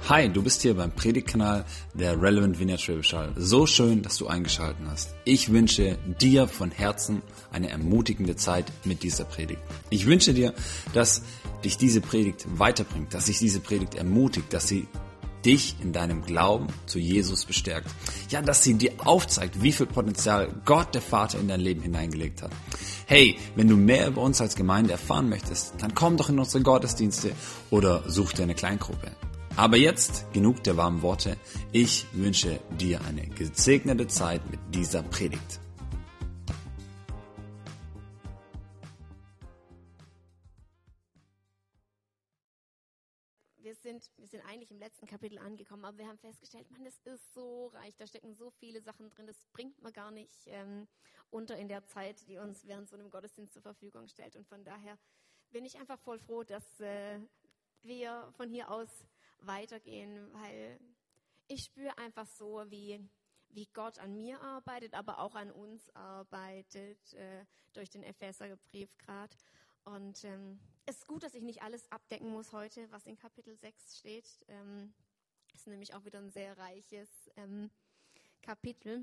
Hi, du bist hier beim Predigtkanal der Relevant Vineyard Schwäbisch Hall. So schön, dass du eingeschaltet hast. Ich wünsche dir von Herzen eine ermutigende Zeit mit dieser Predigt. Ich wünsche dir, dass dich diese Predigt weiterbringt, dass sich diese Predigt ermutigt, dass sie dich in deinem Glauben zu Jesus bestärkt. Ja, dass sie dir aufzeigt, wie viel Potenzial Gott, der Vater, in dein Leben hineingelegt hat. Hey, wenn du mehr über uns als Gemeinde erfahren möchtest, dann komm doch in unsere Gottesdienste oder such dir eine Kleingruppe. Aber jetzt genug der warmen Worte. Ich wünsche dir eine gesegnete Zeit mit dieser Predigt. Wir sind eigentlich im letzten Kapitel angekommen, aber wir haben festgestellt, man, es ist so reich, da stecken so viele Sachen drin, das bringt man gar nicht unter in der Zeit, die uns während so einem Gottesdienst zur Verfügung stellt. Und von daher bin ich einfach voll froh, dass wir von hier aus weitergehen, weil ich spüre einfach so, wie Gott an mir arbeitet, aber auch an uns arbeitet, durch den Epheserbrief gerade. Und es ist gut, dass ich nicht alles abdecken muss heute, was in Kapitel 6 steht. Ist nämlich auch wieder ein sehr reiches Kapitel.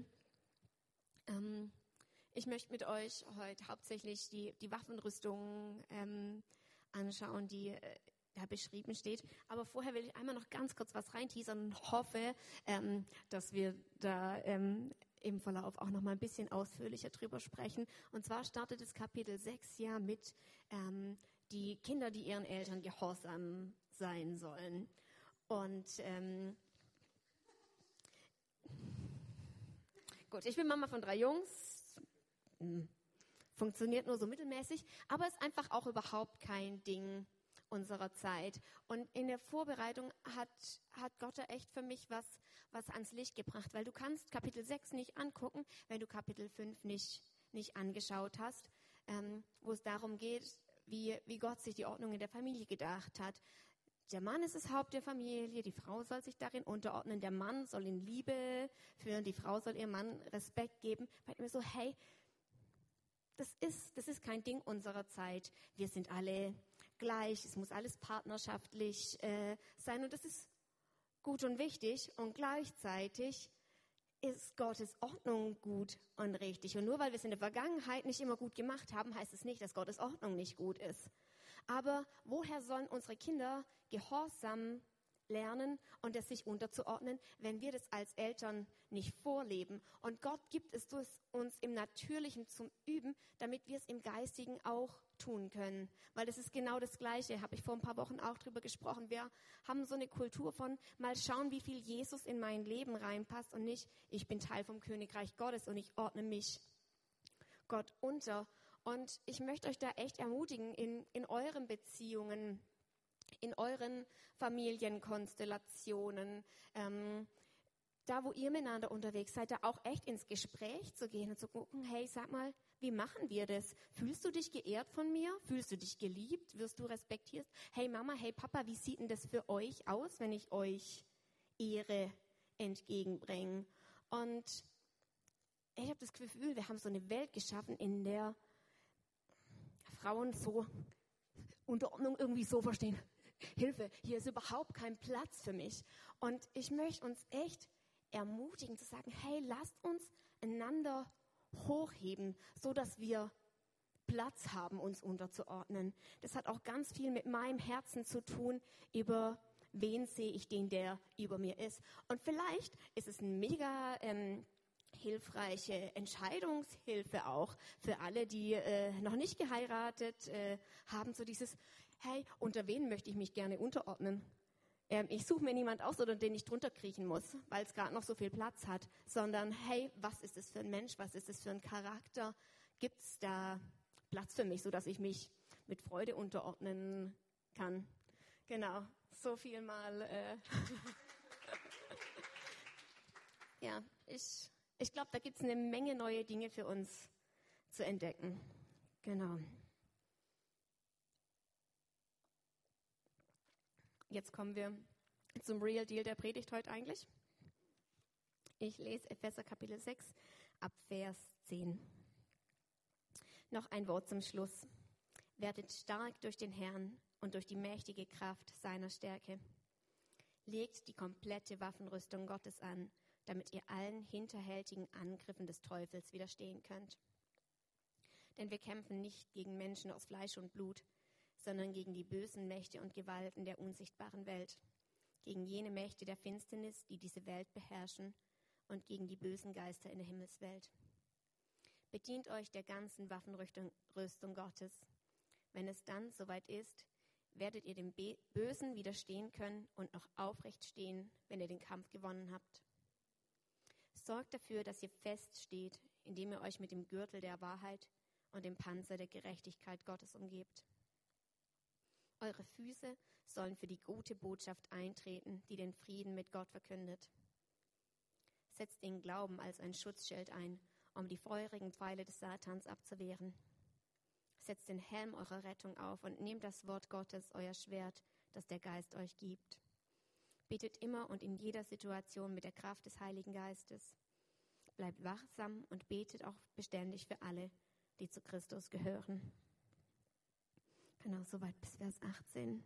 Ich möchte mit euch heute hauptsächlich die Waffenrüstung anschauen, die da beschrieben steht. Aber vorher will ich einmal noch ganz kurz was reinteasern und hoffe, dass wir da im Verlauf auch noch mal ein bisschen ausführlicher drüber sprechen. Und zwar startet das Kapitel 6 ja mit die Kinder, die ihren Eltern gehorsam sein sollen. Und gut, ich bin Mama von 3 Jungs. Funktioniert nur so mittelmäßig, aber ist einfach auch überhaupt kein Ding unserer Zeit. Und in der Vorbereitung hat Gott da echt für mich was ans Licht gebracht, weil du kannst Kapitel 6 nicht angucken, wenn du Kapitel 5 nicht angeschaut hast, wo es darum geht, wie Gott sich die Ordnung in der Familie gedacht hat. Der Mann ist das Haupt der Familie, die Frau soll sich darin unterordnen, der Mann soll in Liebe führen, die Frau soll ihrem Mann Respekt geben. Weil mir so, hey, das ist kein Ding unserer Zeit. Wir sind alle gleich, es muss alles partnerschaftlich sein und das ist gut und wichtig und gleichzeitig ist Gottes Ordnung gut und richtig. Und nur weil wir es in der Vergangenheit nicht immer gut gemacht haben, heißt es nicht, dass Gottes Ordnung nicht gut ist. Aber woher sollen unsere Kinder Gehorsam lernen und es sich unterzuordnen, wenn wir das als Eltern nicht vorleben? Und Gott gibt es uns im Natürlichen zum Üben, damit wir es im Geistigen auch tun können. Weil das ist genau das Gleiche, habe ich vor ein paar Wochen auch drüber gesprochen. Wir haben so eine Kultur von mal schauen, wie viel Jesus in mein Leben reinpasst und nicht, ich bin Teil vom Königreich Gottes und ich ordne mich Gott unter. Und ich möchte euch da echt ermutigen, in euren Beziehungen, in euren Familienkonstellationen, da wo ihr miteinander unterwegs seid, da auch echt ins Gespräch zu gehen und zu gucken, hey, sag mal, wie machen wir das? Fühlst du dich geehrt von mir? Fühlst du dich geliebt? Wirst du respektiert? Hey Mama, hey Papa, wie sieht denn das für euch aus, wenn ich euch Ehre entgegenbringe? Und ich habe das Gefühl, wir haben so eine Welt geschaffen, in der Frauen so Unterordnung irgendwie so verstehen. Hilfe, hier ist überhaupt kein Platz für mich. Und ich möchte uns echt ermutigen zu sagen, hey, lasst uns einander hochheben, so dass wir Platz haben, uns unterzuordnen. Das hat auch ganz viel mit meinem Herzen zu tun, über wen sehe ich den, der über mir ist. Und vielleicht ist es ein mega hilfreiche Entscheidungshilfe auch für alle, die noch nicht geheiratet haben, so dieses, hey, unter wen möchte ich mich gerne unterordnen? Ich suche mir niemand aus, oder den ich drunter kriechen muss, weil es gerade noch so viel Platz hat, sondern hey, was ist es für ein Mensch, was ist es für ein Charakter? Gibt es da Platz für mich, sodass ich mich mit Freude unterordnen kann? Genau, so viel mal. Ja, ich glaube, da gibt es eine Menge neue Dinge für uns zu entdecken. Genau. Jetzt kommen wir zum Real Deal der Predigt heute eigentlich. Ich lese Epheser Kapitel 6 ab Vers 10. Noch ein Wort zum Schluss. Werdet stark durch den Herrn und durch die mächtige Kraft seiner Stärke. Legt die komplette Waffenrüstung Gottes an, damit ihr allen hinterhältigen Angriffen des Teufels widerstehen könnt. Denn wir kämpfen nicht gegen Menschen aus Fleisch und Blut, sondern gegen die bösen Mächte und Gewalten der unsichtbaren Welt, gegen jene Mächte der Finsternis, die diese Welt beherrschen, und gegen die bösen Geister in der Himmelswelt. Bedient euch der ganzen Waffenrüstung Gottes. Wenn es dann soweit ist, werdet ihr dem Bösen widerstehen können und noch aufrecht stehen, wenn ihr den Kampf gewonnen habt. Sorgt dafür, dass ihr fest steht, indem ihr euch mit dem Gürtel der Wahrheit und dem Panzer der Gerechtigkeit Gottes umgebt. Eure Füße sollen für die gute Botschaft eintreten, die den Frieden mit Gott verkündet. Setzt den Glauben als ein Schutzschild ein, um die feurigen Pfeile des Satans abzuwehren. Setzt den Helm eurer Rettung auf und nehmt das Wort Gottes, euer Schwert, das der Geist euch gibt. Betet immer und in jeder Situation mit der Kraft des Heiligen Geistes. Bleibt wachsam und betet auch beständig für alle, die zu Christus gehören. Genau, soweit bis Vers 18.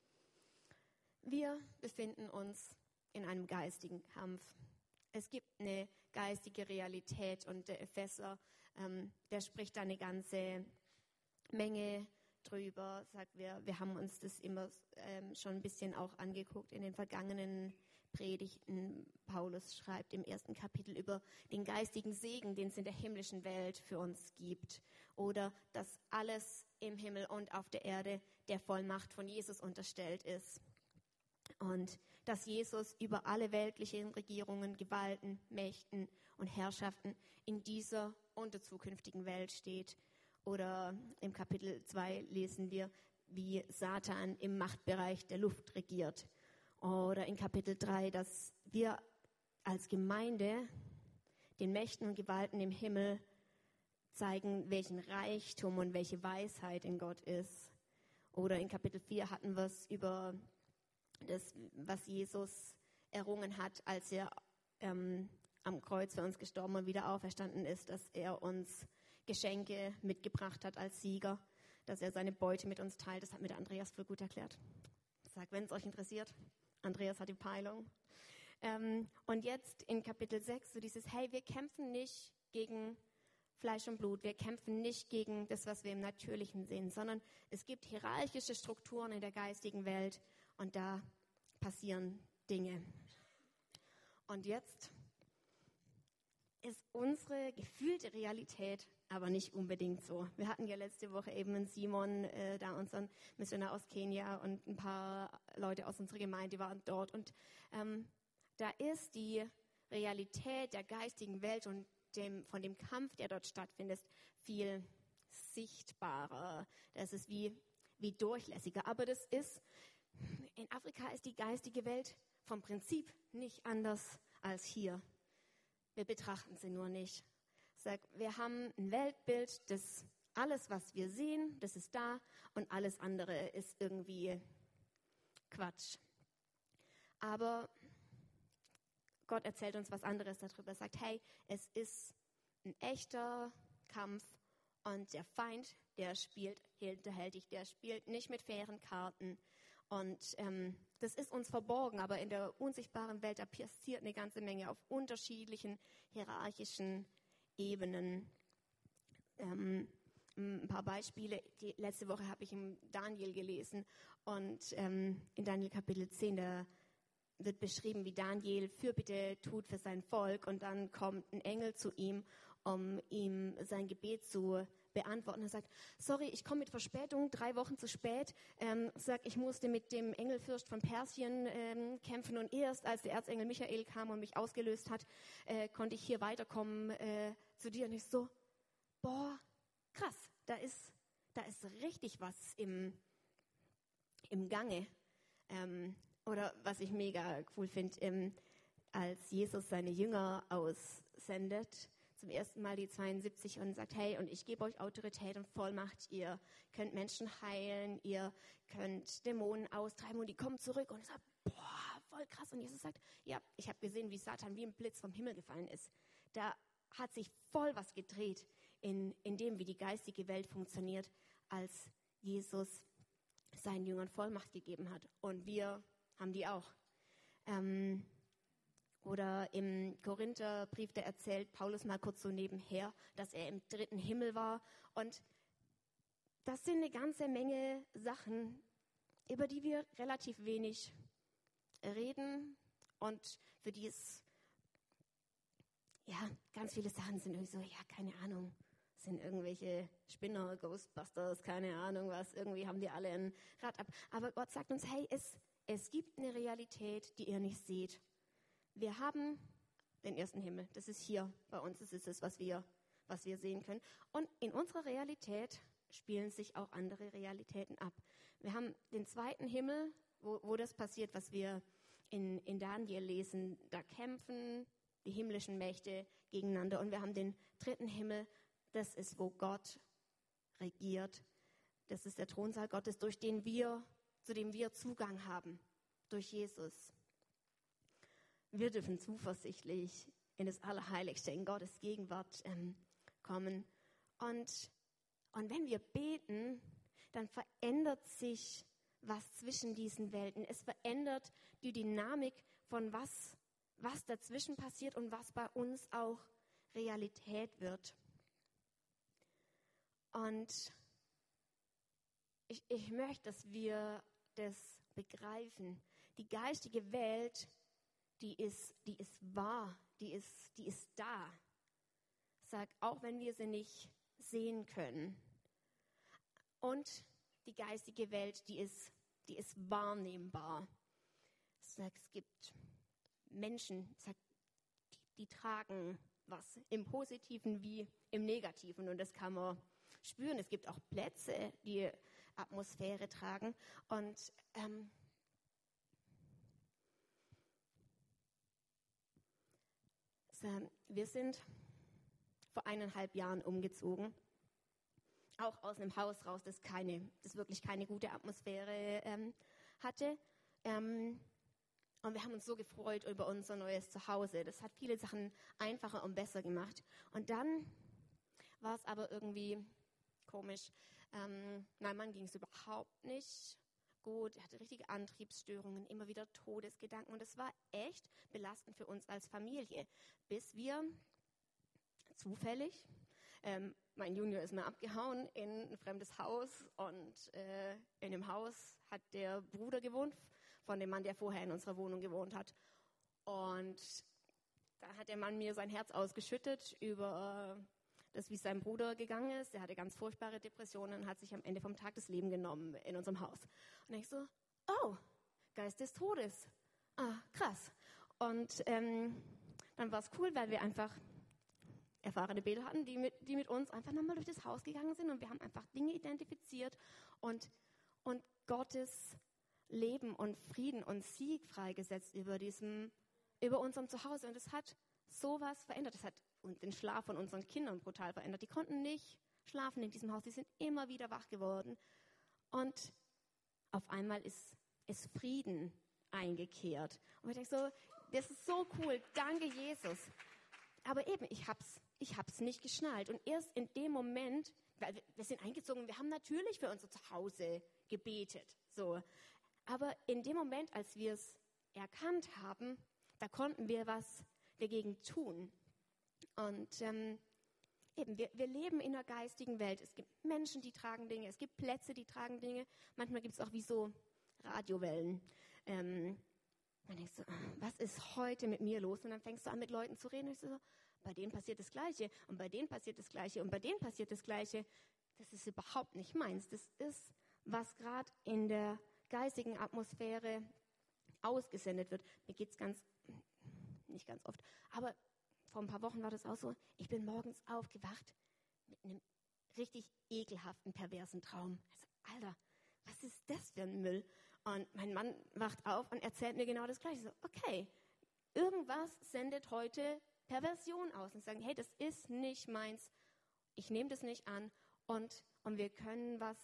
Wir befinden uns in einem geistigen Kampf. Es gibt eine geistige Realität und der Epheser, der spricht da eine ganze Menge drüber. Sagt wir haben uns das immer schon ein bisschen auch angeguckt in den vergangenen Predigten. Paulus schreibt im 1. Kapitel über den geistigen Segen, den es in der himmlischen Welt für uns gibt. Oder dass alles im Himmel und auf der Erde der Vollmacht von Jesus unterstellt ist. Und dass Jesus über alle weltlichen Regierungen, Gewalten, Mächten und Herrschaften in dieser und der zukünftigen Welt steht. Oder im Kapitel 2 lesen wir, wie Satan im Machtbereich der Luft regiert. Oder in Kapitel 3, dass wir als Gemeinde den Mächten und Gewalten im Himmel zeigen, welchen Reichtum und welche Weisheit in Gott ist. Oder in Kapitel 4 hatten wir es über das, was Jesus errungen hat, als er am Kreuz für uns gestorben und wieder auferstanden ist, dass er uns Geschenke mitgebracht hat als Sieger, dass er seine Beute mit uns teilt. Das hat mir der Andreas voll gut erklärt. Ich sage, wenn es euch interessiert, Andreas hat die Peilung. Und jetzt in Kapitel 6 so dieses, hey, wir kämpfen nicht gegen Fleisch und Blut, wir kämpfen nicht gegen das, was wir im Natürlichen sehen, sondern es gibt hierarchische Strukturen in der geistigen Welt und da passieren Dinge. Und jetzt ist unsere gefühlte Realität aber nicht unbedingt so. Wir hatten ja letzte Woche eben einen Simon, da unseren Missionar aus Kenia, und ein paar Leute aus unserer Gemeinde waren dort. Und da ist die Realität der geistigen Welt und von dem Kampf, der dort stattfindet, viel sichtbarer. Das ist wie durchlässiger. Aber in Afrika ist die geistige Welt vom Prinzip nicht anders als hier. Wir betrachten sie nur nicht. Wir haben ein Weltbild, das alles, was wir sehen, das ist da und alles andere ist irgendwie Quatsch. Aber Gott erzählt uns was anderes darüber. Er sagt, hey, es ist ein echter Kampf und der Feind, der spielt hinterhältig, der spielt nicht mit fairen Karten. Und das ist uns verborgen, aber in der unsichtbaren Welt, da passiert eine ganze Menge auf unterschiedlichen hierarchischen Ebenen. Ein paar Beispiele. Letzte Woche habe ich im Daniel gelesen und in Daniel Kapitel 10, da wird beschrieben, wie Daniel Fürbitte tut für sein Volk, und dann kommt ein Engel zu ihm, um ihm sein Gebet zu beantworten. Er sagt, sorry, ich komme mit Verspätung, 3 Wochen zu spät. Ich musste mit dem Engelfürst von Persien kämpfen, und erst als der Erzengel Michael kam und mich ausgelöst hat, konnte ich hier weiterkommen zu dir. Und ich so, boah, krass, da ist richtig was im Gange. Oder was ich mega cool finde, als Jesus seine Jünger aussendet, zum ersten Mal die 72, und sagt, hey, und ich gebe euch Autorität und Vollmacht, ihr könnt Menschen heilen, ihr könnt Dämonen austreiben, und die kommen zurück. Und ich sage, boah, voll krass. Und Jesus sagt, ja, ich habe gesehen, wie Satan wie ein Blitz vom Himmel gefallen ist. Da hat sich voll was gedreht in dem, wie die geistige Welt funktioniert, als Jesus seinen Jüngern Vollmacht gegeben hat. Und wir haben die auch. Oder im Korintherbrief, da erzählt Paulus mal kurz so nebenher, dass er im 3. Himmel war. Und das sind eine ganze Menge Sachen, über die wir relativ wenig reden und für die es, ja, ganz viele Sachen sind irgendwie so, ja, keine Ahnung, sind irgendwelche Spinner, Ghostbusters, keine Ahnung was, irgendwie haben die alle ein Rad ab. Aber Gott sagt uns, hey, es gibt eine Realität, die ihr nicht seht. Wir haben den 1. Himmel, das ist hier bei uns, das ist es, was wir sehen können. Und in unserer Realität spielen sich auch andere Realitäten ab. Wir haben den 2. Himmel, wo das passiert, was wir in Daniel lesen. Da kämpfen die himmlischen Mächte gegeneinander. Und wir haben den 3. Himmel, das ist, wo Gott regiert. Das ist der Thronsaal Gottes, zu dem wir Zugang haben, durch Jesus. Wir dürfen zuversichtlich in das Allerheiligste, in Gottes Gegenwart kommen. Und wenn wir beten, dann verändert sich was zwischen diesen Welten. Es verändert die Dynamik von was dazwischen passiert und was bei uns auch Realität wird. Und ich möchte, dass wir das begreifen. Die geistige Welt, die ist wahr, die ist da. Sag, auch wenn wir sie nicht sehen können. Und die geistige Welt, die ist wahrnehmbar. Sag, es gibt Menschen, sag, die tragen was im Positiven wie im Negativen. Und das kann man spüren. Es gibt auch Plätze, die Atmosphäre tragen. Und wir sind vor 1,5 Jahren umgezogen. Auch aus einem Haus raus, das wirklich keine gute Atmosphäre hatte. Und wir haben uns so gefreut über unser neues Zuhause. Das hat viele Sachen einfacher und besser gemacht. Und dann war es aber irgendwie komisch. Mein Mann ging es überhaupt nicht gut. Er hatte richtige Antriebsstörungen, immer wieder Todesgedanken. Und es war echt belastend für uns als Familie, bis wir zufällig, mein Junior ist mal abgehauen in ein fremdes Haus. Und in dem Haus hat der Bruder gewohnt von dem Mann, der vorher in unserer Wohnung gewohnt hat. Und da hat der Mann mir sein Herz ausgeschüttet über das, wie es seinem Bruder gegangen ist. Der hatte ganz furchtbare Depressionen und hat sich am Ende vom Tag das Leben genommen in unserem Haus. Und ich so, oh, Geist des Todes. Ah, krass. Und dann war es cool, weil wir einfach erfahrene Beter hatten, die mit uns einfach nochmal durch das Haus gegangen sind. Und wir haben einfach Dinge identifiziert und Gottes Leben und Frieden und Sieg freigesetzt über unserem Zuhause. Und es hat sowas verändert. Es hat den Schlaf von unseren Kindern brutal verändert. Die konnten nicht schlafen in diesem Haus. Die sind immer wieder wach geworden. Und auf einmal ist Frieden eingekehrt. Und ich denke so, das ist so cool. Danke, Jesus. Aber eben, ich hab's nicht geschnallt. Und erst in dem Moment, weil wir sind eingezogen, wir haben natürlich für unser Zuhause gebetet. So. Aber in dem Moment, als wir es erkannt haben, da konnten wir was dagegen tun. Und eben, wir leben in einer geistigen Welt. Es gibt Menschen, die tragen Dinge. Es gibt Plätze, die tragen Dinge. Manchmal gibt es auch wie so Radiowellen. Man denkt so, was ist heute mit mir los? Und dann fängst du an, mit Leuten zu reden. Und ich so, bei denen passiert das Gleiche. Und bei denen passiert das Gleiche. Und bei denen passiert das Gleiche. Das ist überhaupt nicht meins. Das ist, was gerade in der geistigen Atmosphäre ausgesendet wird. Mir geht es nicht ganz oft, aber vor ein paar Wochen war das auch so, ich bin morgens aufgewacht mit einem richtig ekelhaften, perversen Traum. Also, Alter, was ist das für ein Müll? Und mein Mann wacht auf und erzählt mir genau das Gleiche. So, okay, irgendwas sendet heute Perversion aus und sagen, hey, das ist nicht meins, ich nehme das nicht an und wir können was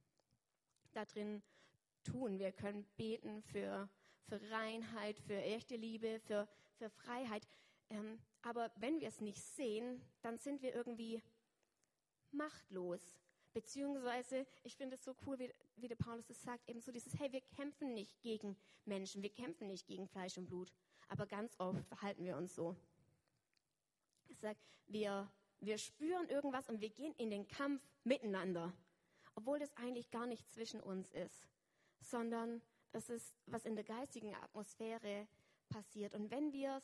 da drin tun. Wir können beten für Reinheit, für echte Liebe, für Freiheit. Aber wenn wir es nicht sehen, dann sind wir irgendwie machtlos. Beziehungsweise, ich finde es so cool, wie der Paulus es sagt, eben so dieses, hey, wir kämpfen nicht gegen Menschen, wir kämpfen nicht gegen Fleisch und Blut. Aber ganz oft verhalten wir uns so. Er sagt, wir spüren irgendwas und wir gehen in den Kampf miteinander. Obwohl das eigentlich gar nicht zwischen uns ist, sondern das ist, was in der geistigen Atmosphäre passiert. Und wenn wir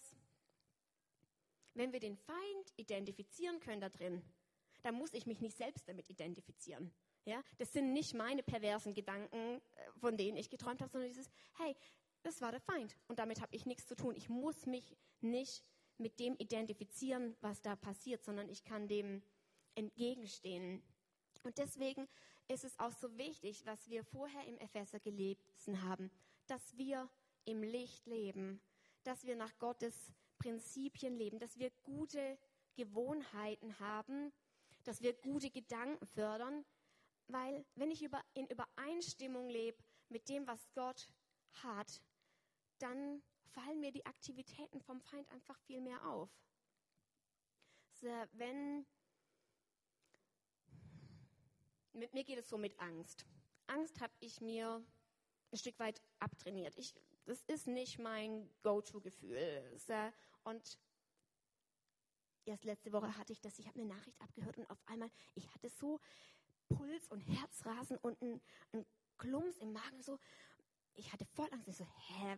den Feind identifizieren können da drin, dann muss ich mich nicht selbst damit identifizieren. Ja? Das sind nicht meine perversen Gedanken, von denen ich geträumt habe, sondern dieses, hey, das war der Feind und damit habe ich nichts zu tun. Ich muss mich nicht mit dem identifizieren, was da passiert, sondern ich kann dem entgegenstehen. Und deswegen ist es auch so wichtig, was wir vorher im Epheser gelesen haben, dass wir im Licht leben, dass wir nach Gottes Prinzipien leben, dass wir gute Gewohnheiten haben, dass wir gute Gedanken fördern, weil wenn ich in Übereinstimmung lebe mit dem, was Gott hat, dann fallen mir die Aktivitäten vom Feind einfach viel mehr auf. Mit mir geht es so mit Angst. Angst habe ich mir ein Stück weit abtrainiert. Das ist nicht mein Go-To-Gefühl. Und erst letzte Woche hatte ich das, ich habe eine Nachricht abgehört und auf einmal, ich hatte so Puls und Herzrasen und ein Klumps im Magen. So. Ich hatte voll Angst. Ich so,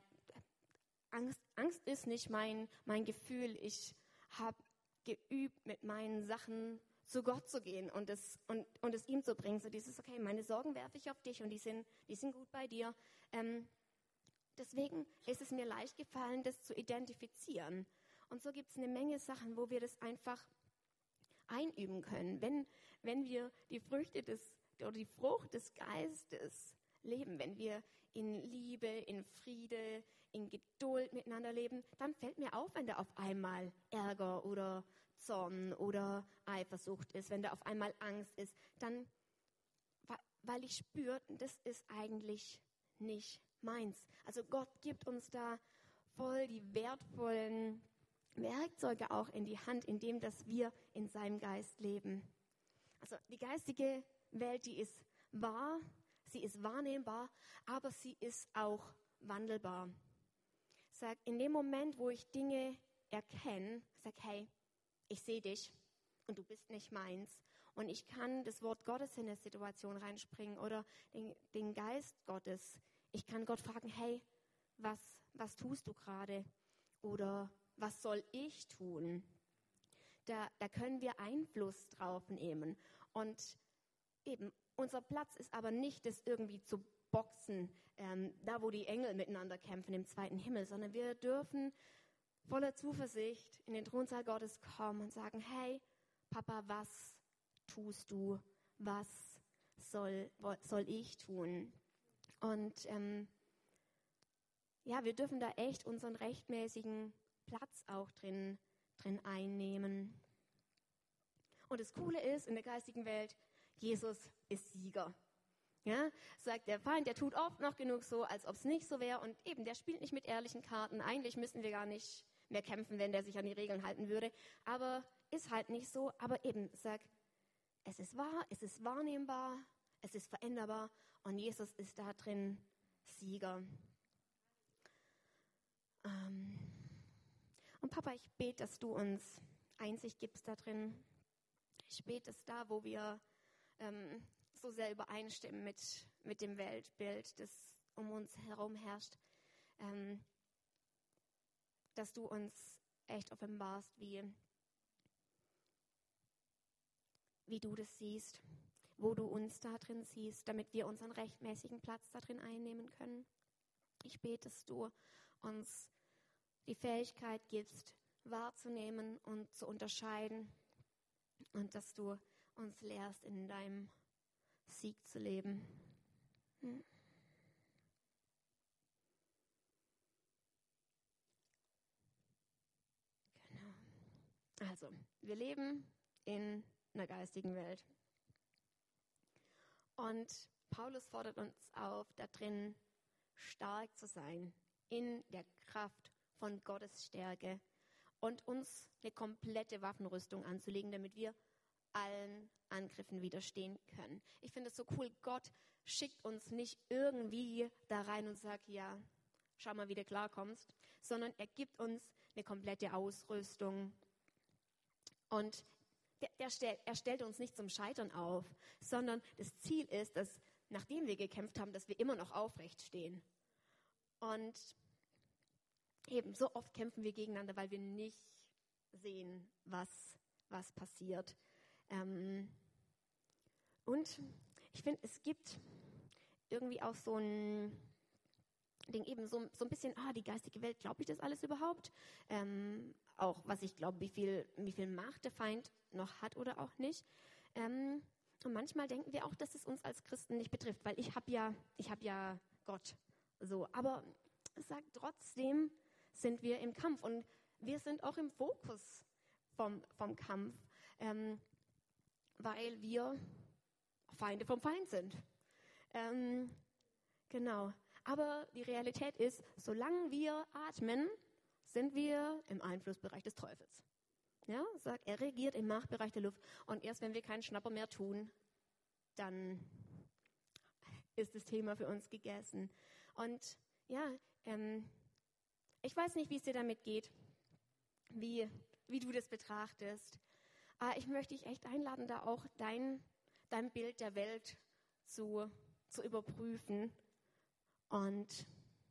Angst ist nicht mein Gefühl. Ich habe geübt, mit meinen Sachen zu Gott zu gehen und es ihm zu bringen. So dieses, okay, meine Sorgen werfe ich auf dich und die sind gut bei dir. Deswegen ist es mir leicht gefallen, das zu identifizieren. Und so gibt es eine Menge Sachen, wo wir das einfach einüben können. Wenn wir die Frucht des Geistes leben, wenn wir in Liebe, in Friede, in Geduld miteinander leben, dann fällt mir auf, wenn da auf einmal Ärger oder Zorn oder Eifersucht ist, wenn da auf einmal Angst ist, dann, weil ich spüre, das ist eigentlich nicht meins. Also Gott gibt uns da voll die wertvollen Werkzeuge auch in die Hand, indem dass wir in seinem Geist leben. Also die geistige Welt, die ist wahr, sie ist wahrnehmbar, aber sie ist auch wandelbar. Sag, in dem Moment, wo ich Dinge erkenne, sag, hey, ich sehe dich und du bist nicht meins. Und ich kann das Wort Gottes in eine Situation reinspringen oder den Geist Gottes. Ich kann Gott fragen, hey, was tust du gerade? Oder was soll ich tun? Da können wir Einfluss drauf nehmen. Und eben, unser Platz ist aber nicht, das irgendwie zu boxen, da wo die Engel miteinander kämpfen im zweiten Himmel, sondern wir dürfen voller Zuversicht in den Thronsaal Gottes kommen und sagen, hey, Papa, was tust du? Was soll ich tun? Und wir dürfen da echt unseren rechtmäßigen Platz auch drin einnehmen. Und das Coole ist, in der geistigen Welt, Jesus ist Sieger. Ja, sagt der Feind, der tut oft noch genug so, als ob es nicht so wäre. Und eben, der spielt nicht mit ehrlichen Karten. Eigentlich müssten wir gar nicht mehr kämpfen, wenn der sich an die Regeln halten würde. Aber ist halt nicht so. Aber eben, sagt, es ist wahr, es ist wahrnehmbar, es ist veränderbar. Und Jesus ist da drin Sieger. Und Papa, ich bete, dass du uns Einsicht gibst da drin. Ich bete, dass da, wo wir so sehr übereinstimmen mit dem Weltbild, das um uns herum herrscht, dass du uns echt offenbarst, wie du das siehst, wo du uns da drin siehst, damit wir unseren rechtmäßigen Platz da drin einnehmen können. Ich bete, dass du uns die Fähigkeit gibst, wahrzunehmen und zu unterscheiden und dass du uns lehrst, in deinem Sieg zu leben. Genau. Also, wir leben in einer geistigen Welt. Und Paulus fordert uns auf, da drin stark zu sein, in der Kraft von Gottes Stärke und uns eine komplette Waffenrüstung anzulegen, damit wir allen Angriffen widerstehen können. Ich finde es so cool, Gott schickt uns nicht irgendwie da rein und sagt, ja, schau mal, wie du klarkommst, sondern er gibt uns eine komplette Ausrüstung. Und er stellt uns nicht zum Scheitern auf, sondern das Ziel ist, dass nachdem wir gekämpft haben, dass wir immer noch aufrecht stehen. Und eben so oft kämpfen wir gegeneinander, weil wir nicht sehen, was passiert. Und ich finde, es gibt irgendwie auch so ein Ding, eben so ein bisschen, die geistige Welt, glaube ich das alles überhaupt? Auch was ich glaube, wie viel Macht der Feind noch hat oder auch nicht. Und manchmal denken wir auch, dass es uns als Christen nicht betrifft, weil ich habe ja Gott. So, aber es sagt trotzdem, sind wir im Kampf und wir sind auch im Fokus vom Kampf, weil wir Feinde vom Feind sind. Genau. Aber die Realität ist, solange wir atmen, sind wir im Einflussbereich des Teufels. Ja, sagt, er regiert im Machtbereich der Luft. Und erst wenn wir keinen Schnapper mehr tun, dann ist das Thema für uns gegessen. Und ja, ich weiß nicht, wie es dir damit geht, wie du das betrachtest. Aber ich möchte dich echt einladen, da auch dein Bild der Welt zu überprüfen und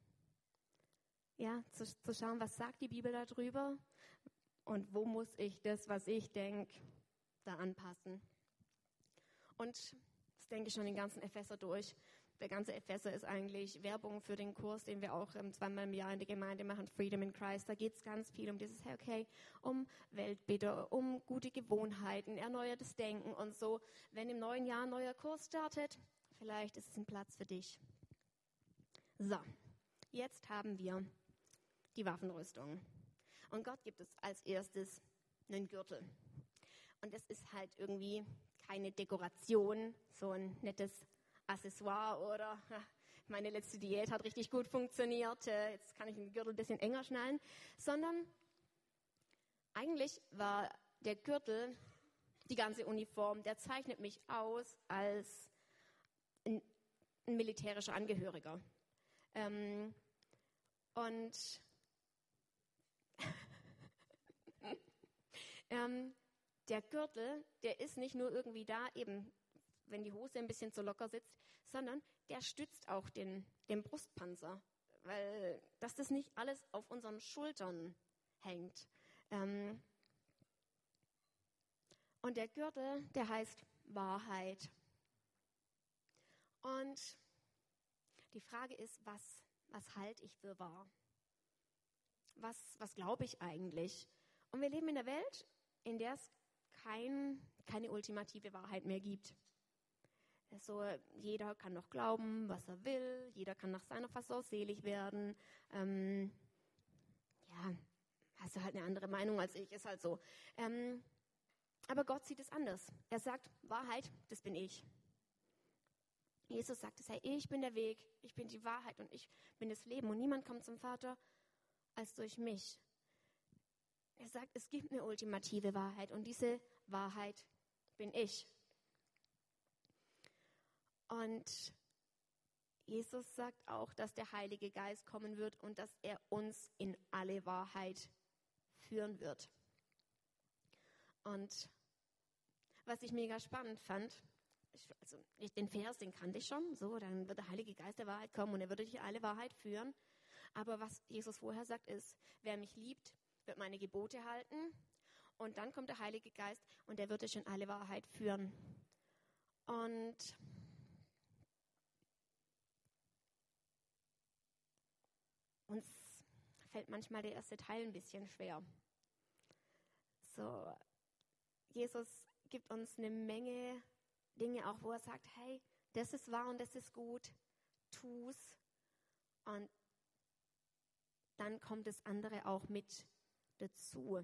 ja, zu schauen, was sagt die Bibel darüber und wo muss ich das, was ich denke, da anpassen. Und das denke ich schon den ganzen Epheser durch. Der ganze Epheser ist eigentlich Werbung für den Kurs, den wir auch zweimal im Jahr in der Gemeinde machen, Freedom in Christ. Da geht es ganz viel um dieses, um Weltbilder, um gute Gewohnheiten, erneuertes Denken und so. Wenn im neuen Jahr ein neuer Kurs startet, vielleicht ist es ein Platz für dich. So, jetzt haben wir die Waffenrüstung. Und Gott gibt es als erstes einen Gürtel. Und das ist halt irgendwie keine Dekoration, so ein nettes Accessoire oder meine letzte Diät hat richtig gut funktioniert, jetzt kann ich den Gürtel ein bisschen enger schnallen, sondern eigentlich war der Gürtel die ganze Uniform, der zeichnet mich aus als ein militärischer Angehöriger. Und der Gürtel, der ist nicht nur irgendwie da, eben wenn die Hose ein bisschen zu locker sitzt, sondern der stützt auch den Brustpanzer, weil dass das nicht alles auf unseren Schultern hängt. Und der Gürtel, der heißt Wahrheit. Und die Frage ist, was halte ich für wahr? Was glaube ich eigentlich? Und wir leben in einer Welt, in der es keine ultimative Wahrheit mehr gibt. So, jeder kann noch glauben, was er will, jeder kann nach seiner Fassung selig werden. Hast du halt eine andere Meinung als ich, ist halt so. Aber Gott sieht es anders. Er sagt, Wahrheit, das bin ich. Jesus sagt es, ich bin der Weg, ich bin die Wahrheit und ich bin das Leben und niemand kommt zum Vater als durch mich. Er sagt, es gibt eine ultimative Wahrheit und diese Wahrheit bin ich. Und Jesus sagt auch, dass der Heilige Geist kommen wird und dass er uns in alle Wahrheit führen wird. Und was ich mega spannend fand, den Vers, den kannte ich schon, so, dann wird der Heilige Geist der Wahrheit kommen und er wird euch in alle Wahrheit führen. Aber was Jesus vorher sagt ist, wer mich liebt, wird meine Gebote halten und dann kommt der Heilige Geist und er wird euch in alle Wahrheit führen. Und uns fällt manchmal der erste Teil ein bisschen schwer. So, Jesus gibt uns eine Menge Dinge auch, wo er sagt, hey, das ist wahr und das ist gut, tu's. Und dann kommt das andere auch mit dazu.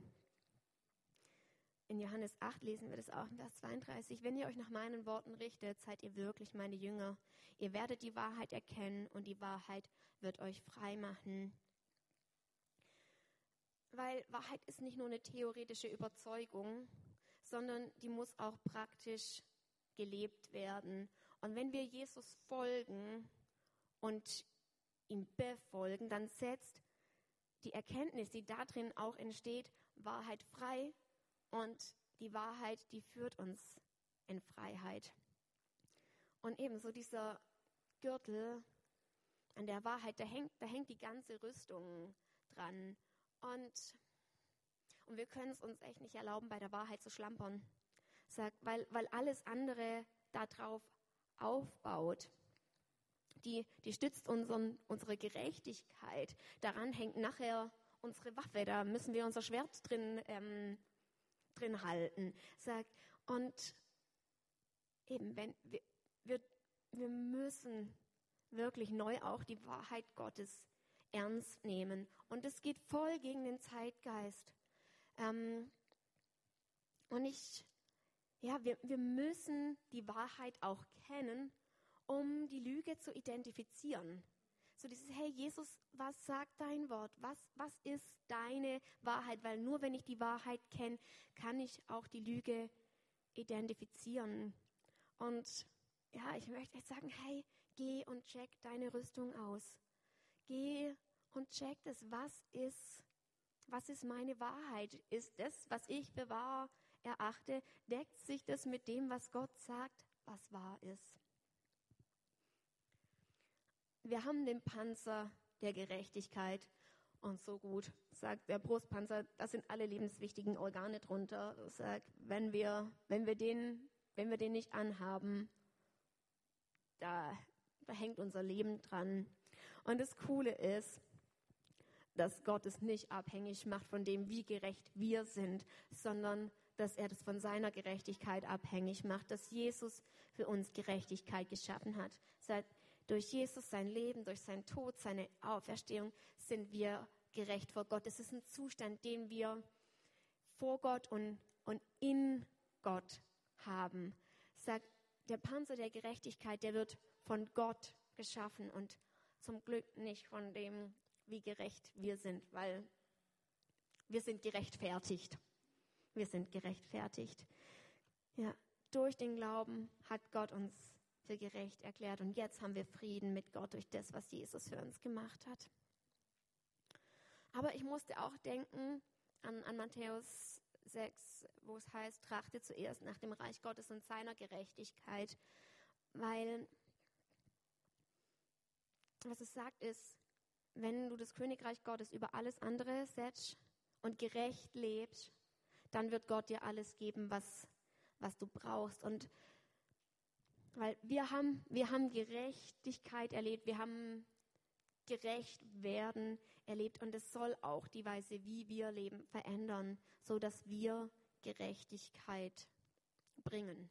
In Johannes 8 lesen wir das auch in Vers 32. Wenn ihr euch nach meinen Worten richtet, seid ihr wirklich meine Jünger. Ihr werdet die Wahrheit erkennen und die Wahrheit wird euch frei machen. Weil Wahrheit ist nicht nur eine theoretische Überzeugung, sondern die muss auch praktisch gelebt werden. Und wenn wir Jesus folgen und ihm befolgen, dann setzt die Erkenntnis, die da drin auch entsteht, Wahrheit frei, und die Wahrheit, die führt uns in Freiheit. Und ebenso dieser Gürtel an der Wahrheit, da hängt die ganze Rüstung dran. Und wir können es uns echt nicht erlauben, bei der Wahrheit zu schlampern. Weil alles andere darauf aufbaut. Die stützt unsere Gerechtigkeit. Daran hängt nachher unsere Waffe. Da müssen wir unser Schwert drin halten. Und eben, wir müssen wirklich neu auch die Wahrheit Gottes ernst nehmen. Und es geht voll gegen den Zeitgeist. Wir müssen die Wahrheit auch kennen, um die Lüge zu identifizieren. So dieses, hey Jesus, was sagt dein Wort? Was ist deine Wahrheit? Weil nur wenn ich die Wahrheit kenne, kann ich auch die Lüge identifizieren. Und ja, ich möchte echt sagen, hey, geh und check deine Rüstung aus. Geh und check das, was ist meine Wahrheit? Ist das, was ich für wahr erachte, deckt sich das mit dem, was Gott sagt, was wahr ist? Wir haben den Panzer der Gerechtigkeit, und so gut, sagt der Brustpanzer, das sind alle lebenswichtigen Organe drunter. Sagt, wenn wir den nicht anhaben, da hängt unser Leben dran. Und das Coole ist, dass Gott es nicht abhängig macht von dem, wie gerecht wir sind, sondern dass er das von seiner Gerechtigkeit abhängig macht, dass Jesus für uns Gerechtigkeit geschaffen hat. Durch Jesus, sein Leben, durch seinen Tod, seine Auferstehung sind wir gerecht vor Gott. Es ist ein Zustand, den wir vor Gott und in Gott haben. Der Panzer der Gerechtigkeit, der wird von Gott geschaffen und zum Glück nicht von dem, wie gerecht wir sind, weil wir sind gerechtfertigt. Wir sind gerechtfertigt. Ja, durch den Glauben hat Gott uns für gerecht erklärt und jetzt haben wir Frieden mit Gott durch das, was Jesus für uns gemacht hat. Aber ich musste auch denken an Matthäus 6, wo es heißt, trachte zuerst nach dem Reich Gottes und seiner Gerechtigkeit, weil was es sagt ist, wenn du das Königreich Gottes über alles andere setzt und gerecht lebst, dann wird Gott dir alles geben, was du brauchst. Und weil wir haben Gerechtigkeit erlebt, wir haben gerecht werden erlebt und es soll auch die Weise, wie wir leben, verändern, so dass wir Gerechtigkeit bringen.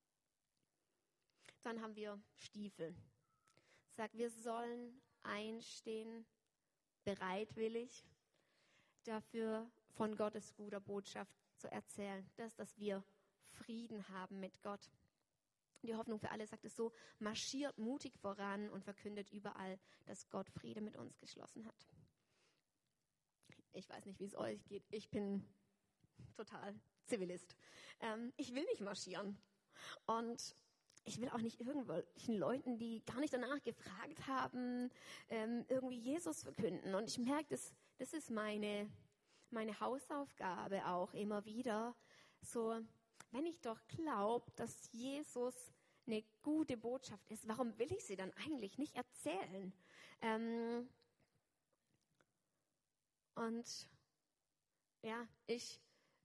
Dann haben wir Stiefel. Sagt, wir sollen einstehen, bereitwillig, dafür von Gottes guter Botschaft zu erzählen, dass wir Frieden haben mit Gott. Die Hoffnung für alle sagt es so, marschiert mutig voran und verkündet überall, dass Gott Friede mit uns geschlossen hat. Ich weiß nicht, wie es euch geht. Ich bin total Zivilist. Ich will nicht marschieren. Und ich will auch nicht irgendwelchen Leuten, die gar nicht danach gefragt haben, irgendwie Jesus verkünden. Und ich merke, das ist meine Hausaufgabe auch immer wieder. So, wenn ich doch glaube, dass Jesus eine gute Botschaft ist, warum will ich sie dann eigentlich nicht erzählen? Und ja, ich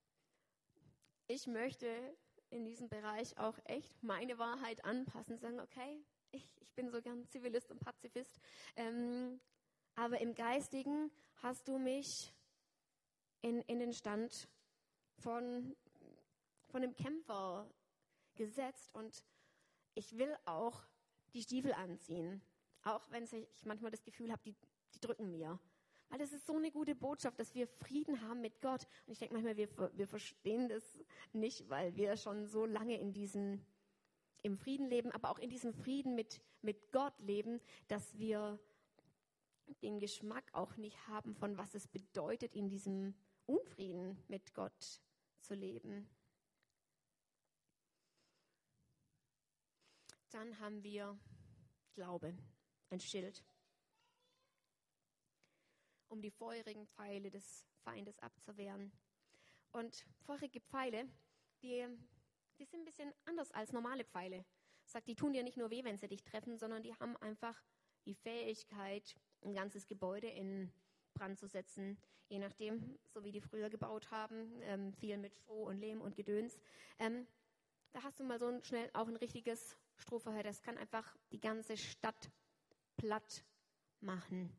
möchte in diesem Bereich auch echt meine Wahrheit anpassen, sagen, okay, ich bin so gern Zivilist und Pazifist, aber im Geistigen hast du mich in den Stand von einem Kämpfer gesetzt und ich will auch die Stiefel anziehen, auch wenn ich manchmal das Gefühl habe, die drücken mir. Weil das ist so eine gute Botschaft, dass wir Frieden haben mit Gott. Und ich denke manchmal, wir verstehen das nicht, weil wir schon so lange im Frieden leben, aber auch in diesem Frieden mit Gott leben, dass wir den Geschmack auch nicht haben, von was es bedeutet, in diesem Unfrieden mit Gott zu leben. Dann haben wir Glaube, ein Schild, um die feurigen Pfeile des Feindes abzuwehren. Und feurige Pfeile, die sind ein bisschen anders als normale Pfeile. Sagt, die tun dir nicht nur weh, wenn sie dich treffen, sondern die haben einfach die Fähigkeit, ein ganzes Gebäude in Brand zu setzen. Je nachdem, so wie die früher gebaut haben, viel mit Stroh und Lehm und Gedöns. Da hast du mal so schnell auch ein richtiges Strohfeuer. Das kann einfach die ganze Stadt platt machen.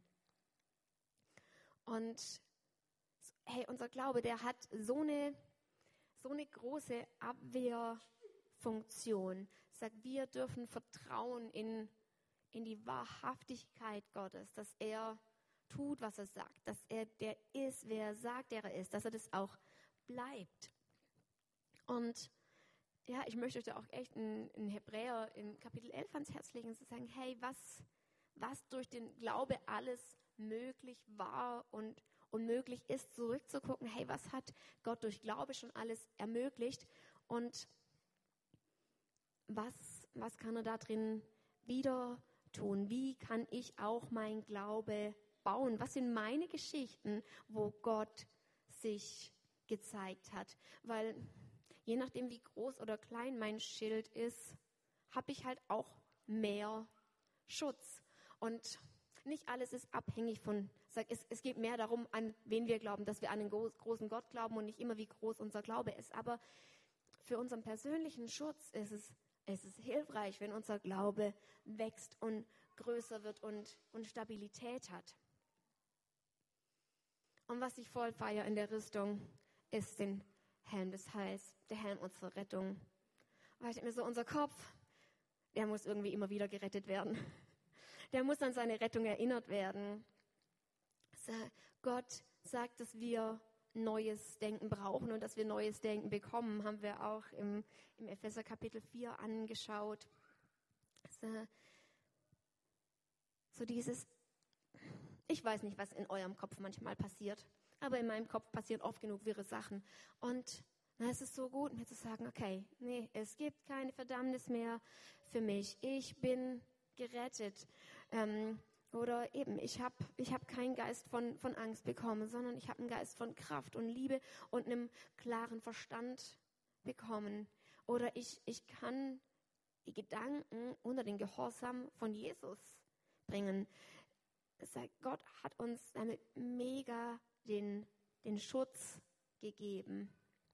Und hey, unser Glaube, der hat so eine große Abwehrfunktion. Sagt, wir dürfen vertrauen in die Wahrhaftigkeit Gottes, dass er tut, was er sagt, dass er der ist, wer er sagt, der er ist, dass er das auch bleibt. Und ja, ich möchte euch da auch echt in Hebräer in Kapitel 11 ans Herz legen und zu sagen, hey, was durch den Glaube alles möglich war und unmöglich ist, zurückzugucken, hey, was hat Gott durch Glaube schon alles ermöglicht und was kann er da drin wieder tun? Wie kann ich auch mein Glaube bauen? Was sind meine Geschichten, wo Gott sich gezeigt hat? Weil je nachdem, wie groß oder klein mein Schild ist, habe ich halt auch mehr Schutz. Und nicht alles ist abhängig von, es geht mehr darum, an wen wir glauben, dass wir an einen großen Gott glauben und nicht immer, wie groß unser Glaube ist. Aber für unseren persönlichen Schutz ist es hilfreich, wenn unser Glaube wächst und größer wird und Stabilität hat. Und was ich voll feiere in der Rüstung, ist den Helm des Heils, der Helm unserer Rettung. Weil ich denke mir so, unser Kopf, der muss irgendwie immer wieder gerettet werden. Der muss an seine Rettung erinnert werden. Gott sagt, dass wir neues Denken brauchen und dass wir neues Denken bekommen, haben wir auch im Epheser Kapitel 4 angeschaut. So dieses, ich weiß nicht, was in eurem Kopf manchmal passiert, aber in meinem Kopf passieren oft genug wirre Sachen. Und es ist so gut, mir zu sagen, okay, nee, es gibt keine Verdammnis mehr für mich. Ich bin gerettet. Oder eben, ich hab keinen Geist von Angst bekommen, sondern ich habe einen Geist von Kraft und Liebe und einem klaren Verstand bekommen. Oder ich kann die Gedanken unter den Gehorsam von Jesus bringen. Gott hat uns damit mega den Schutz gegeben.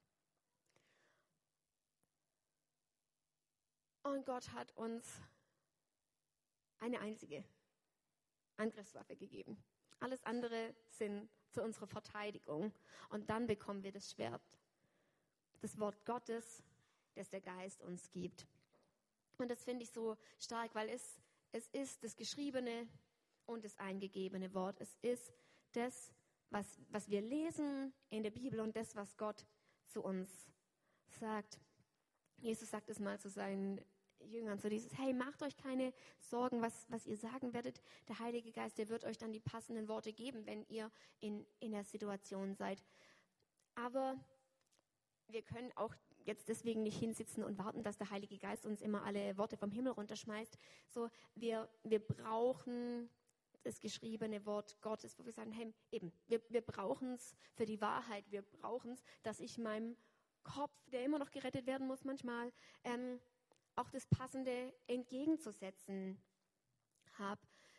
Und Gott hat uns eine einzige Angriffswaffe gegeben. Alles andere sind zu unserer Verteidigung. Und dann bekommen wir das Schwert, das Wort Gottes, das der Geist uns gibt. Und das finde ich so stark, weil es ist das geschriebene und das eingegebene Wort. Es ist das, was wir lesen in der Bibel und das, was Gott zu uns sagt. Jesus sagt es mal zu seinen Jüngern, so dieses, hey, macht euch keine Sorgen, was ihr sagen werdet. Der Heilige Geist, der wird euch dann die passenden Worte geben, wenn ihr in der Situation seid. Aber wir können auch jetzt deswegen nicht hinsitzen und warten, dass der Heilige Geist uns immer alle Worte vom Himmel runterschmeißt. So, wir brauchen das geschriebene Wort Gottes, wo wir sagen, hey, eben, wir brauchen es für die Wahrheit. Wir brauchen es, dass ich meinem Kopf, der immer noch gerettet werden muss manchmal, auch das Passende entgegenzusetzen habe.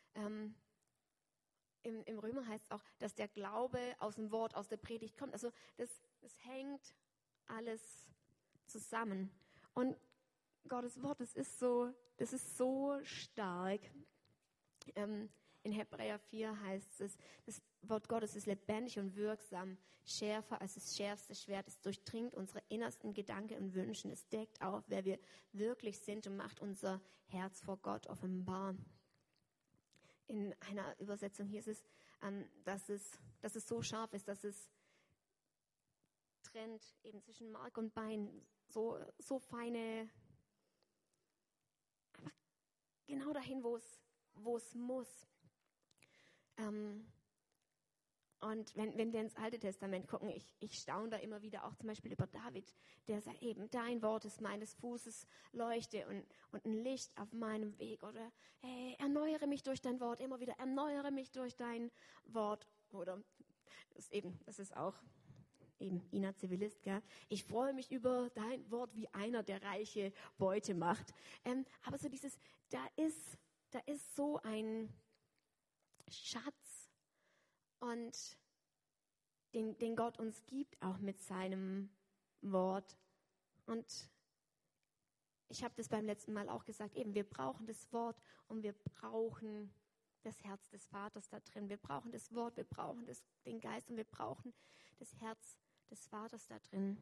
Im Römer heißt es auch, dass der Glaube aus dem Wort, aus der Predigt kommt. Also das hängt alles zusammen. Und Gottes Wort, das ist so stark. In Hebräer 4 heißt es, das Wort Gottes ist lebendig und wirksam, schärfer als das schärfste Schwert. Es durchdringt unsere innersten Gedanken und Wünschen. Es deckt auf, wer wir wirklich sind und macht unser Herz vor Gott offenbar. In einer Übersetzung hier ist es, dass es so scharf ist, dass es trennt eben zwischen Mark und Bein, so feine, einfach genau dahin, wo es muss. Und wenn wir ins Alte Testament gucken, ich staune da immer wieder auch zum Beispiel über David, der sagt eben, dein Wort ist meines Fußes Leuchte und ein Licht auf meinem Weg. Oder hey, erneuere mich durch dein Wort, immer wieder erneuere mich durch dein Wort. Oder das ist auch eben Ina Zivilist, gell? Ich freue mich über dein Wort wie einer, der reiche Beute macht. Aber so dieses, da ist so ein Schatz, und den Gott uns gibt, auch mit seinem Wort. Und ich habe das beim letzten Mal auch gesagt, eben, wir brauchen das Wort und wir brauchen das Herz des Vaters da drin. Wir brauchen das Wort, wir brauchen den Geist und wir brauchen das Herz des Vaters da drin.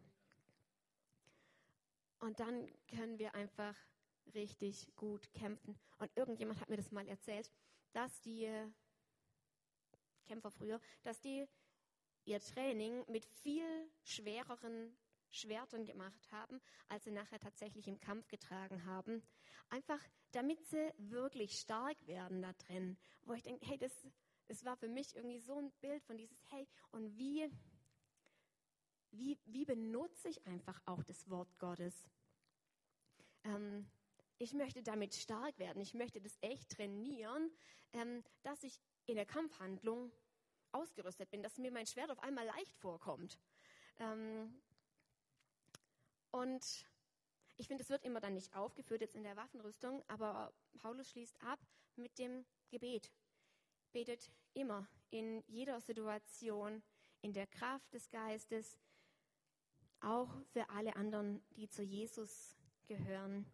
Und dann können wir einfach richtig gut kämpfen. Und irgendjemand hat mir das mal erzählt, dass die Kämpfer früher, dass die ihr Training mit viel schwereren Schwertern gemacht haben, als sie nachher tatsächlich im Kampf getragen haben. Einfach, damit sie wirklich stark werden da drin. Wo ich denke, hey, das war für mich irgendwie so ein Bild von dieses, hey, und wie benutze ich einfach auch das Wort Gottes? Ich möchte damit stark werden. Ich möchte das echt trainieren, dass ich in der Kampfhandlung ausgerüstet bin, dass mir mein Schwert auf einmal leicht vorkommt. Und ich finde, es wird immer dann nicht aufgeführt jetzt in der Waffenrüstung, aber Paulus schließt ab mit dem Gebet. Betet immer, in jeder Situation, in der Kraft des Geistes, auch für alle anderen, die zu Jesus gehören.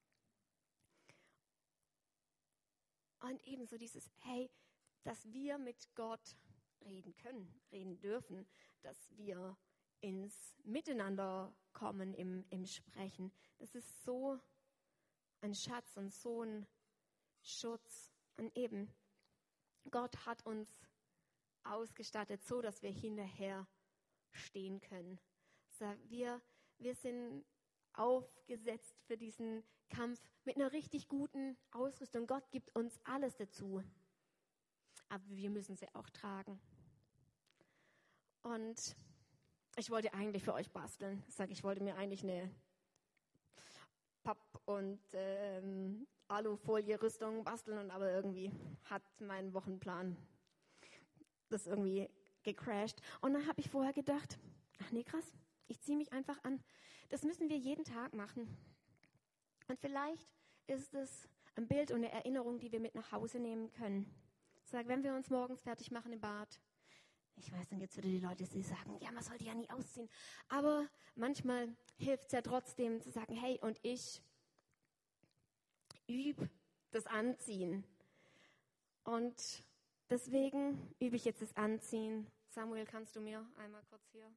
Und ebenso dieses, hey, dass wir mit Gott reden können, reden dürfen, dass wir ins Miteinander kommen im Sprechen. Das ist so ein Schatz und so ein Schutz. Und eben, Gott hat uns ausgestattet, so dass wir hinterher stehen können. So, wir sind aufgesetzt für diesen Kampf mit einer richtig guten Ausrüstung. Gott gibt uns alles dazu. Aber wir müssen sie auch tragen. Und ich wollte eigentlich für euch basteln. Ich wollte mir eigentlich eine Papp- und Alufolie-Rüstung basteln, aber irgendwie hat mein Wochenplan das irgendwie gecrashed. Und dann habe ich vorher gedacht, ach nee, krass, ich ziehe mich einfach an. Das müssen wir jeden Tag machen. Und vielleicht ist es ein Bild und eine Erinnerung, die wir mit nach Hause nehmen können. Wenn wir uns morgens fertig machen im Bad. Ich weiß, dann gibt es wieder die Leute, die sagen, ja, man sollte ja nie ausziehen. Aber manchmal hilft es ja trotzdem zu sagen, hey, und ich übe das Anziehen. Und deswegen übe ich jetzt das Anziehen. Samuel, kannst du mir einmal kurz hier?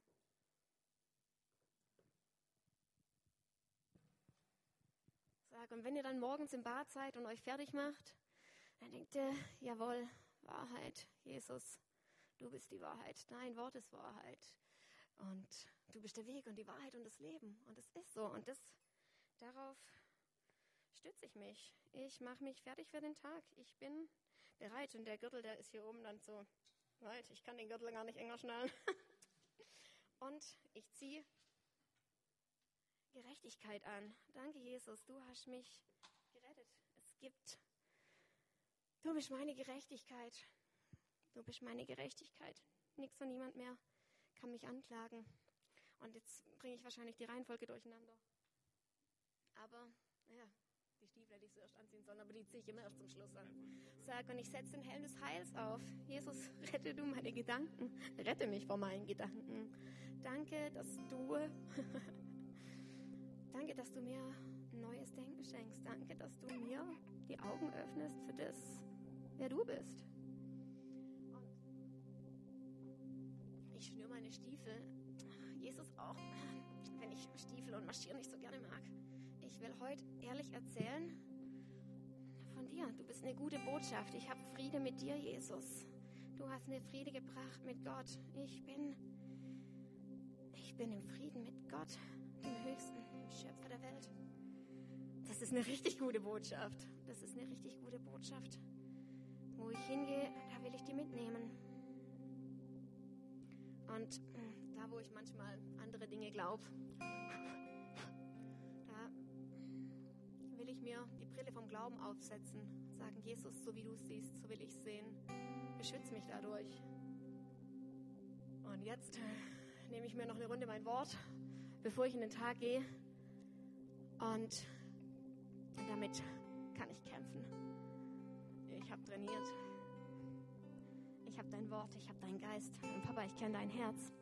Und wenn ihr dann morgens im Bad seid und euch fertig macht, dann denkt ihr, jawohl, Wahrheit, Jesus, du bist die Wahrheit, dein Wort ist Wahrheit. Und du bist der Weg und die Wahrheit und das Leben. Und es ist so. Und darauf stütze ich mich. Ich mache mich fertig für den Tag. Ich bin bereit. Und der Gürtel, der ist hier oben dann so weit. Ich kann den Gürtel gar nicht enger schnallen. Und ich ziehe Gerechtigkeit an. Danke, Jesus, du hast mich gerettet. Du bist meine Gerechtigkeit. Du bist meine Gerechtigkeit. Nichts und niemand mehr kann mich anklagen. Und jetzt bringe ich wahrscheinlich die Reihenfolge durcheinander. Aber, ja, die Stiefel hätte ich zuerst anziehen sollen, aber die ziehe ich immer erst zum Schluss an. Und ich setze den Helm des Heils auf. Jesus, rette du meine Gedanken. Rette mich vor meinen Gedanken. Danke, dass du mir ein neues Denken schenkst. Danke, dass du mir die Augen öffnest für das, wer du bist. Und ich schnüre meine Stiefel. Jesus auch, wenn ich Stiefel und Marschieren nicht so gerne mag. Ich will heute ehrlich erzählen von dir. Du bist eine gute Botschaft. Ich habe Friede mit dir, Jesus. Du hast mir Friede gebracht mit Gott. Ich bin im Frieden mit Gott, dem Höchsten, dem Schöpfer der Welt. Das ist eine richtig gute Botschaft. Das ist eine richtig gute Botschaft. Wo ich hingehe, da will ich die mitnehmen. Und da, wo ich manchmal andere Dinge glaube, da will ich mir die Brille vom Glauben aufsetzen. Sagen, Jesus, so wie du es siehst, so will ich sehen. Beschütze mich dadurch. Und jetzt nehme ich mir noch eine Runde mein Wort, bevor ich in den Tag gehe. Und damit kann ich kämpfen. Ich habe trainiert. Ich habe dein Wort, ich habe deinen Geist. Und Papa, ich kenne dein Herz.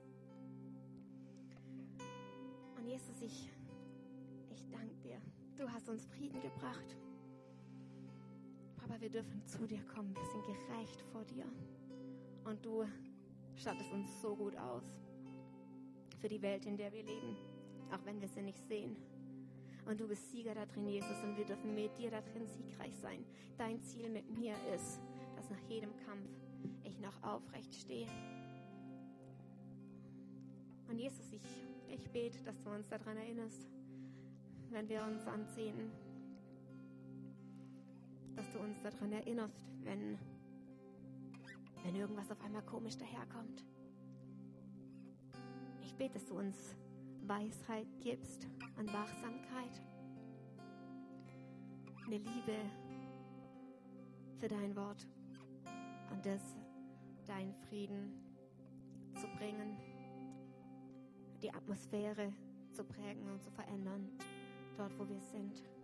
Und Jesus, ich danke dir. Du hast uns Frieden gebracht. Papa, wir dürfen zu dir kommen. Wir sind gerecht vor dir. Und du stattest uns so gut aus für die Welt, in der wir leben, auch wenn wir sie nicht sehen. Und du bist Sieger da drin, Jesus, und wir dürfen mit dir da drin siegreich sein. Dein Ziel mit mir ist, dass nach jedem Kampf ich noch aufrecht stehe. Und Jesus, ich bete, dass du uns daran erinnerst, wenn wir uns anziehen, dass du uns daran erinnerst, wenn irgendwas auf einmal komisch daherkommt. Ich bete, dass du uns Weisheit gibst und Wachsamkeit, eine Liebe für dein Wort und deinen Frieden zu bringen, die Atmosphäre zu prägen und zu verändern, dort wo wir sind.